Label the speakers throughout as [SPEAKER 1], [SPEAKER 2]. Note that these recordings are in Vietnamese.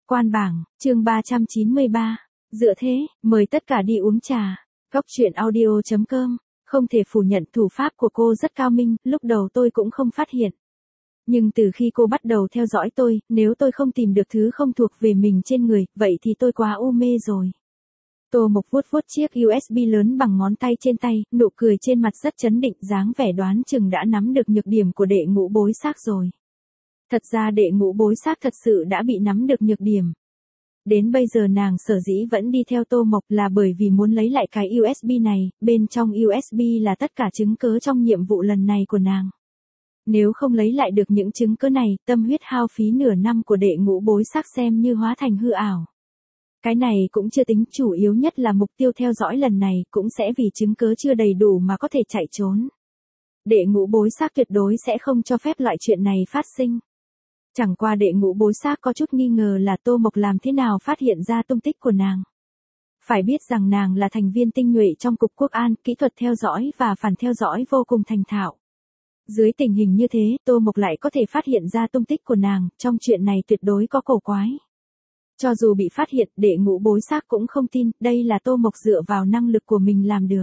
[SPEAKER 1] Quan bảng, chương 393. Dựa thế, mời tất cả đi uống trà. Góc truyện audio.com. Không thể phủ nhận thủ pháp của cô rất cao minh, lúc đầu tôi cũng không phát hiện. Nhưng từ khi cô bắt đầu theo dõi tôi, nếu tôi không tìm được thứ không thuộc về mình trên người, vậy thì tôi quá u mê rồi. Tô Mộc vuốt vuốt chiếc USB lớn bằng ngón tay trên tay, nụ cười trên mặt rất trấn định, dáng vẻ đoán chừng đã nắm được nhược điểm của đệ ngũ bối xác rồi. Thật ra đệ ngũ bối xác thật sự đã bị nắm được nhược điểm. Đến bây giờ nàng sở dĩ vẫn đi theo Tô Mộc là bởi vì muốn lấy lại cái USB này, bên trong USB là tất cả chứng cứ trong nhiệm vụ lần này của nàng. Nếu không lấy lại được những chứng cứ này, tâm huyết hao phí nửa năm của đệ ngũ bối xác xem như hóa thành hư ảo. Cái này cũng chưa tính, chủ yếu nhất là mục tiêu theo dõi lần này cũng sẽ vì chứng cứ chưa đầy đủ mà có thể chạy trốn. Đệ ngũ bối xác tuyệt đối sẽ không cho phép loại chuyện này phát sinh. Chẳng qua đệ ngũ bối xác có chút nghi ngờ là Tô Mộc làm thế nào phát hiện ra tung tích của nàng. Phải biết rằng nàng là thành viên tinh nhuệ trong Cục Quốc an, kỹ thuật theo dõi và phản theo dõi vô cùng thành thạo. Dưới tình hình như thế, Tô Mộc lại có thể phát hiện ra tung tích của nàng, trong chuyện này tuyệt đối có cổ quái. Cho dù bị phát hiện, đệ ngũ bối xác cũng không tin, đây là Tô Mộc dựa vào năng lực của mình làm được.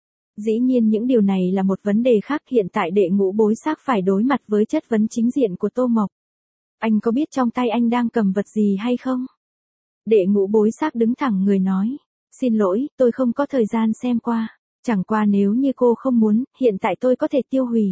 [SPEAKER 1] Dĩ nhiên những điều này là một vấn đề khác, hiện tại đệ ngũ bối xác phải đối mặt với chất vấn chính diện của Tô Mộc. Anh có biết trong tay anh đang cầm vật gì hay không? Đệ ngũ bối xác đứng thẳng người nói. Xin lỗi, tôi không có thời gian xem qua. Chẳng qua nếu như cô không muốn, hiện tại tôi có thể tiêu hủy.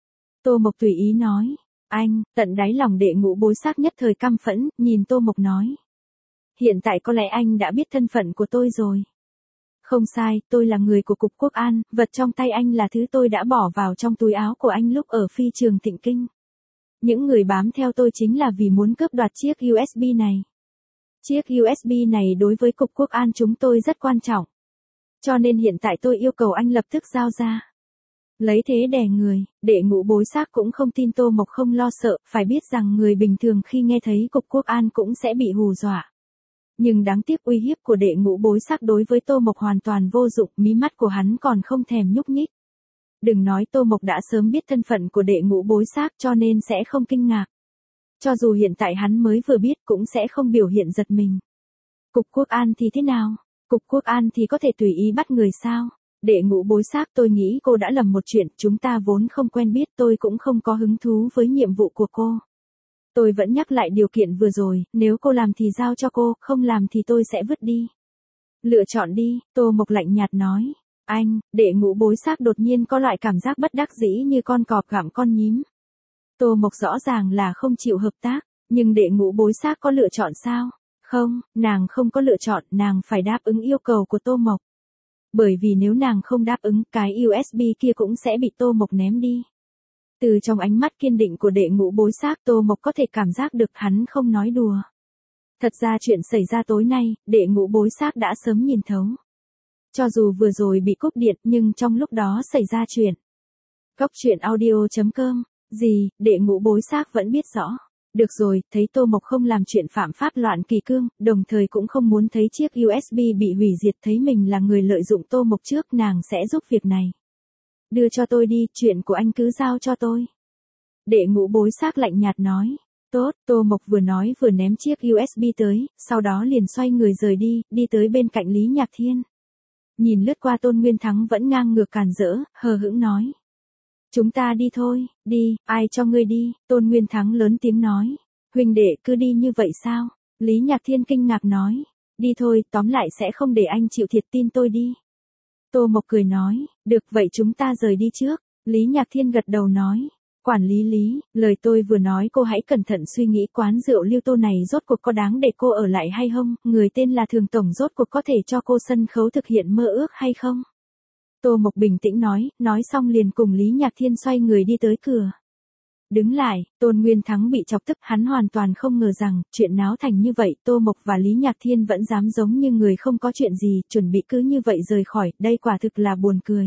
[SPEAKER 1] Tô Mộc tùy ý nói. Anh, tận đáy lòng đệ ngũ bối xác nhất thời căm phẫn, nhìn Tô Mộc nói. Hiện tại có lẽ anh đã biết thân phận của tôi rồi. Không sai, tôi là người của Cục Quốc an, vật trong tay anh là thứ tôi đã bỏ vào trong túi áo của anh lúc ở phi trường Thịnh Kinh. Những người bám theo tôi chính là vì muốn cướp đoạt chiếc USB này. Chiếc USB này đối với Cục Quốc an chúng tôi rất quan trọng. Cho nên hiện tại tôi yêu cầu anh lập tức giao ra. Lấy thế đè người, đệ ngũ bối xác cũng không tin Tô Mộc không lo sợ, phải biết rằng người bình thường khi nghe thấy Cục Quốc an cũng sẽ bị hù dọa. Nhưng đáng tiếc uy hiếp của đệ ngũ bối xác đối với Tô Mộc hoàn toàn vô dụng, mí mắt của hắn còn không thèm nhúc nhích. Đừng nói Tô Mộc đã sớm biết thân phận của đệ ngũ bối xác cho nên sẽ không kinh ngạc. Cho dù hiện tại hắn mới vừa biết cũng sẽ không biểu hiện giật mình. Cục Quốc an thì thế nào? Cục Quốc an thì có thể tùy ý bắt người sao? Đệ ngũ bối xác, tôi nghĩ cô đã lầm một chuyện, chúng ta vốn không quen biết, tôi cũng không có hứng thú với nhiệm vụ của cô. Tôi vẫn nhắc lại điều kiện vừa rồi, nếu cô làm thì giao cho cô, không làm thì tôi sẽ vứt đi. Lựa chọn đi, Tô Mộc lạnh nhạt nói. Anh, đệ ngũ bối xác đột nhiên có loại cảm giác bất đắc dĩ như con cọp gặm con nhím. Tô Mộc rõ ràng là không chịu hợp tác, nhưng đệ ngũ bối xác có lựa chọn sao? Không, nàng không có lựa chọn, nàng phải đáp ứng yêu cầu của Tô Mộc. Bởi vì nếu nàng không đáp ứng, cái USB kia cũng sẽ bị Tô Mộc ném đi. Từ trong ánh mắt kiên định của đệ ngũ bối xác, Tô Mộc có thể cảm giác được hắn không nói đùa. Thật ra chuyện xảy ra tối nay, đệ ngũ bối xác đã sớm nhìn thấu. Cho dù vừa rồi bị cúp điện nhưng trong lúc đó xảy ra chuyện. Góc truyện audio.com. Gì, đệ ngũ bối xác vẫn biết rõ. Được rồi, thấy Tô Mộc không làm chuyện phạm pháp loạn kỷ cương, đồng thời cũng không muốn thấy chiếc USB bị hủy diệt, thấy mình là người lợi dụng Tô Mộc trước, nàng sẽ giúp việc này. Đưa cho tôi đi, chuyện của anh cứ giao cho tôi. Đệ ngũ bối xác lạnh nhạt nói. Tốt, Tô Mộc vừa nói vừa ném chiếc USB tới, sau đó liền xoay người rời đi, đi tới bên cạnh Lý Nhạc Thiên. Nhìn lướt qua Tôn Nguyên Thắng vẫn ngang ngược càn rỡ, hờ hững nói. Chúng ta đi thôi, đi, ai cho ngươi đi, Tôn Nguyên Thắng lớn tiếng nói. Huynh đệ cứ đi như vậy sao? Lý Nhạc Thiên kinh ngạc nói. Đi thôi, tóm lại sẽ không để anh chịu thiệt, tin tôi đi. Tô Mộc cười nói, được vậy chúng ta rời đi trước. Lý Nhạc Thiên gật đầu nói. Quản lý Lý, lời tôi vừa nói cô hãy cẩn thận suy nghĩ, quán rượu Lưu Tô này rốt cuộc có đáng để cô ở lại hay không, người tên là Thường Tổng rốt cuộc có thể cho cô sân khấu thực hiện mơ ước hay không? Tô Mộc bình tĩnh nói xong liền cùng Lý Nhạc Thiên xoay người đi tới cửa. Đứng lại, Tôn Nguyên Thắng bị chọc tức, hắn hoàn toàn không ngờ rằng, chuyện náo thành như vậy, Tô Mộc và Lý Nhạc Thiên vẫn dám giống như người không có chuyện gì, chuẩn bị cứ như vậy rời khỏi, đây quả thực là buồn cười.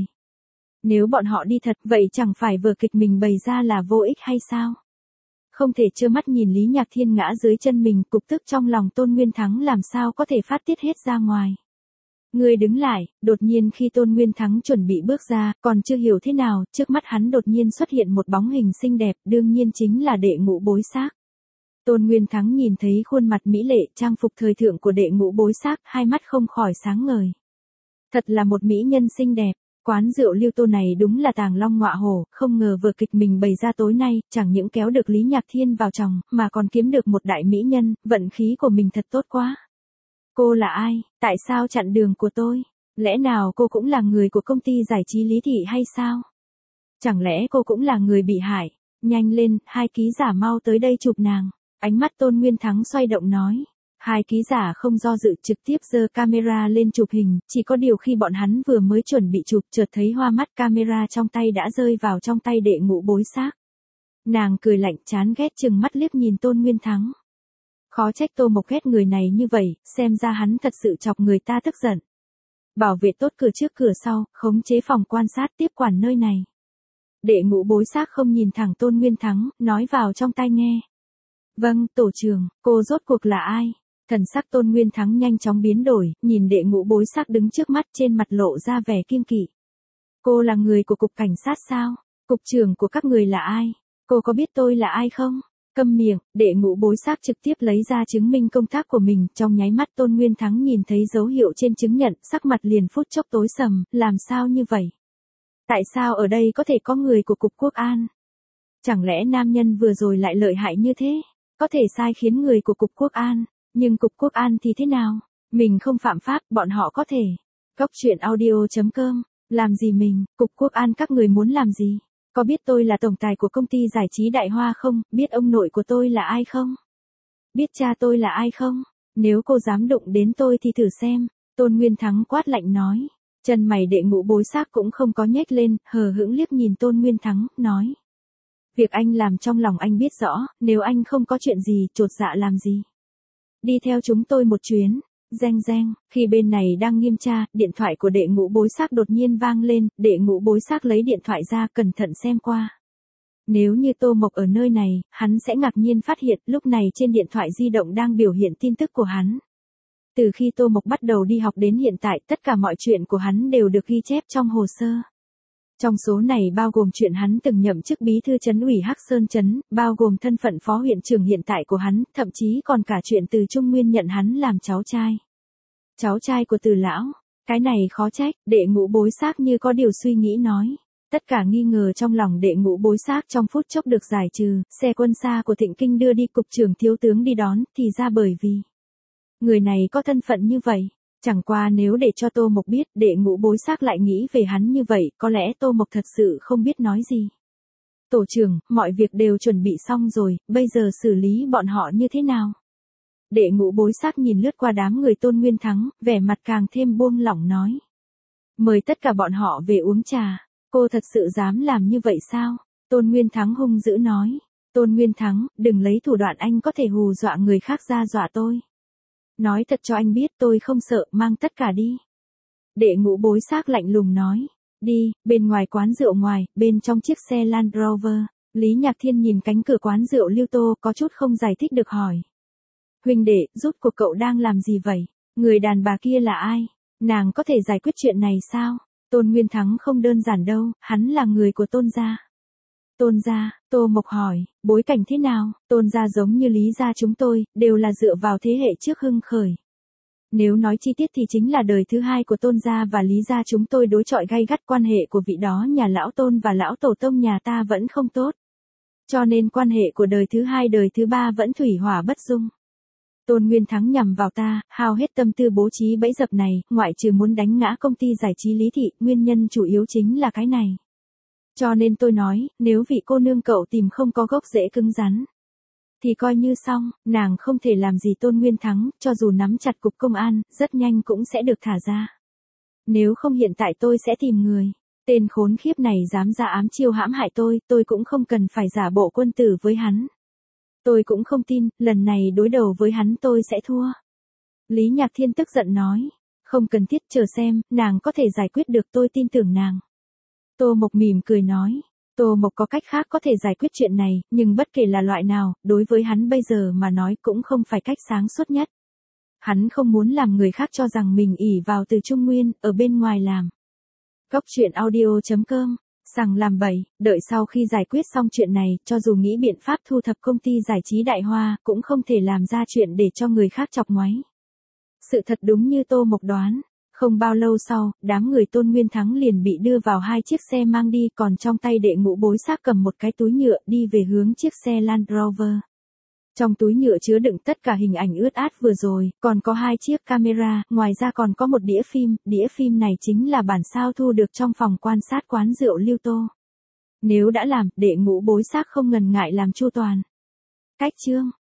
[SPEAKER 1] Nếu bọn họ đi thật, vậy chẳng phải vở kịch mình bày ra là vô ích hay sao? Không thể trơ mắt nhìn Lý Nhạc Thiên ngã dưới chân mình, cục tức trong lòng Tôn Nguyên Thắng làm sao có thể phát tiết hết ra ngoài. Người đứng lại, đột nhiên khi Tôn Nguyên Thắng chuẩn bị bước ra, còn chưa hiểu thế nào, trước mắt hắn đột nhiên xuất hiện một bóng hình xinh đẹp, đương nhiên chính là đệ ngũ bối xác. Tôn Nguyên Thắng nhìn thấy khuôn mặt mỹ lệ trang phục thời thượng của đệ ngũ bối xác, hai mắt không khỏi sáng ngời. Thật là một mỹ nhân xinh đẹp. Quán rượu Lưu Tô này đúng là tàng long ngọa hổ, không ngờ vở kịch mình bày ra tối nay, chẳng những kéo được Lý Nhạc Thiên vào chồng, mà còn kiếm được một đại mỹ nhân, vận khí của mình thật tốt quá. Cô là ai? Tại sao chặn đường của tôi? Lẽ nào cô cũng là người của công ty giải trí Lý Thị hay sao? Chẳng lẽ cô cũng là người bị hại? Nhanh lên, hai ký giả mau tới đây chụp nàng. Ánh mắt Tôn Nguyên Thắng xoay động nói. Hai ký giả không do dự trực tiếp giơ camera lên chụp hình, chỉ có điều khi bọn hắn vừa mới chuẩn bị chụp chợt thấy hoa mắt camera trong tay đã rơi vào trong tay đệ ngũ bối xác. Nàng cười lạnh chán ghét chừng mắt liếc nhìn Tôn Nguyên Thắng. Khó trách Tô Mộc ghét người này như vậy, xem ra hắn thật sự chọc người ta tức giận. Bảo vệ tốt cửa trước cửa sau, khống chế phòng quan sát tiếp quản nơi này. Đệ ngũ bối xác không nhìn thẳng Tôn Nguyên Thắng, nói vào trong tai nghe. Vâng, tổ trưởng, cô rốt cuộc là ai? Thần sắc Tôn Nguyên Thắng nhanh chóng biến đổi, nhìn đệ ngũ bối xác đứng trước mắt trên mặt lộ ra vẻ kiêng kỵ. Cô là người của cục cảnh sát sao? Cục trưởng của các người là ai? Cô có biết tôi là ai không? Câm miệng, đệ ngũ bối xác trực tiếp lấy ra chứng minh công tác của mình, trong nháy mắt Tôn Nguyên Thắng nhìn thấy dấu hiệu trên chứng nhận, sắc mặt liền phút chốc tối sầm, làm sao như vậy? Tại sao ở đây có thể có người của cục quốc an? Chẳng lẽ nam nhân vừa rồi lại lợi hại như thế? Có thể sai khiến người của cục quốc an, nhưng cục quốc an thì thế nào? Mình không phạm pháp, bọn họ có thể. Góc truyện audio.com, làm gì mình, cục quốc an các người muốn làm gì? Có biết tôi là tổng tài của công ty giải trí Đại Hoa không? Biết ông nội của tôi là ai không? Biết cha tôi là ai không? Nếu cô dám đụng đến tôi thì thử xem. Tôn Nguyên Thắng quát lạnh nói. Chân mày đệ ngũ bối xác cũng không có nhếch lên, hờ hững liếc nhìn Tôn Nguyên Thắng, nói. Việc anh làm trong lòng anh biết rõ, nếu anh không có chuyện gì, chột dạ làm gì? Đi theo chúng tôi một chuyến. Reng reng, khi bên này đang nghiêm tra, điện thoại của đệ ngũ bối xác đột nhiên vang lên, đệ ngũ bối xác lấy điện thoại ra cẩn thận xem qua. Nếu như Tô Mộc ở nơi này, hắn sẽ ngạc nhiên phát hiện lúc này trên điện thoại di động đang biểu hiện tin tức của hắn. Từ khi Tô Mộc bắt đầu đi học đến hiện tại, tất cả mọi chuyện của hắn đều được ghi chép trong hồ sơ. Trong số này bao gồm chuyện hắn từng nhậm chức bí thư trấn ủy Hắc Sơn trấn, bao gồm thân phận phó huyện trưởng hiện tại của hắn, thậm chí còn cả chuyện Từ Trung Nguyên nhận hắn làm cháu trai. Cháu trai của Từ lão, cái này khó trách, đệ ngũ bối xác như có điều suy nghĩ nói. Tất cả nghi ngờ trong lòng đệ ngũ bối xác trong phút chốc được giải trừ, xe quân xa của Thịnh Kinh đưa đi cục trưởng thiếu tướng đi đón, thì ra bởi vì người này có thân phận như vậy. Chẳng qua nếu để cho Tô Mộc biết, đệ ngũ bối xác lại nghĩ về hắn như vậy, có lẽ Tô Mộc thật sự không biết nói gì. Tổ trưởng, mọi việc đều chuẩn bị xong rồi, bây giờ xử lý bọn họ như thế nào? Đệ ngũ bối xác nhìn lướt qua đám người Tôn Nguyên Thắng, vẻ mặt càng thêm buông lỏng nói. Mời tất cả bọn họ về uống trà. Cô thật sự dám làm như vậy sao? Tôn Nguyên Thắng hung dữ nói. Tôn Nguyên Thắng, đừng lấy thủ đoạn anh có thể hù dọa người khác ra dọa tôi. Nói thật cho anh biết tôi không sợ, mang tất cả đi. Đệ ngũ bối xác lạnh lùng nói. Đi, bên ngoài quán rượu ngoài, bên trong chiếc xe Land Rover. Lý Nhạc Thiên nhìn cánh cửa quán rượu Lưu Tô có chút không giải thích được hỏi. Huynh đệ, rốt cuộc cậu đang làm gì vậy? Người đàn bà kia là ai? Nàng có thể giải quyết chuyện này sao? Tôn Nguyên Thắng không đơn giản đâu, hắn là người của Tôn gia. Tôn gia, Tô Mộc hỏi, bối cảnh thế nào? Tôn gia giống như Lý gia chúng tôi, đều là dựa vào thế hệ trước hưng khởi. Nếu nói chi tiết thì chính là đời thứ hai của Tôn gia và Lý gia chúng tôi đối chọi gay gắt, quan hệ của vị đó nhà lão Tôn và lão tổ tông nhà ta vẫn không tốt. Cho nên quan hệ của đời thứ hai đời thứ ba vẫn thủy hỏa bất dung. Tôn Nguyên Thắng nhằm vào ta, hao hết tâm tư bố trí bẫy dập này, ngoại trừ muốn đánh ngã công ty giải trí Lý Thị, nguyên nhân chủ yếu chính là cái này. Cho nên tôi nói, nếu vị cô nương cậu tìm không có gốc rễ cứng rắn, thì coi như xong, nàng không thể làm gì Tôn Nguyên Thắng, cho dù nắm chặt cục công an, rất nhanh cũng sẽ được thả ra. Nếu không hiện tại tôi sẽ tìm người. Tên khốn khiếp này dám ra ám chiêu hãm hại tôi cũng không cần phải giả bộ quân tử với hắn. Tôi cũng không tin, lần này đối đầu với hắn tôi sẽ thua. Lý Nhạc Thiên tức giận nói. Không cần thiết, chờ xem, nàng có thể giải quyết được, tôi tin tưởng nàng. Tô Mộc mỉm cười nói. Tô Mộc có cách khác có thể giải quyết chuyện này, nhưng bất kể là loại nào, đối với hắn bây giờ mà nói cũng không phải cách sáng suốt nhất. Hắn không muốn làm người khác cho rằng mình ỷ vào Từ Trung Nguyên, ở bên ngoài làm. Góc truyện audio.com Sằng làm bậy, đợi sau khi giải quyết xong chuyện này, cho dù nghĩ biện pháp thu thập công ty giải trí Đại Hoa, cũng không thể làm ra chuyện để cho người khác chọc ngoáy. Sự thật đúng như Tô Mộc đoán. Không bao lâu sau, đám người Tôn Nguyên Thắng liền bị đưa vào 2 chiếc xe mang đi, còn trong tay Đệ Ngũ Bối Xác cầm một cái túi nhựa đi về hướng chiếc xe Land Rover. Trong túi nhựa chứa đựng tất cả hình ảnh ướt át vừa rồi, còn có 2 chiếc camera, ngoài ra còn có một đĩa phim này chính là bản sao thu được trong phòng quan sát quán rượu Lưu Tô. Nếu đã làm, Đệ Ngũ Bối Xác không ngần ngại làm chu toàn. Cách chương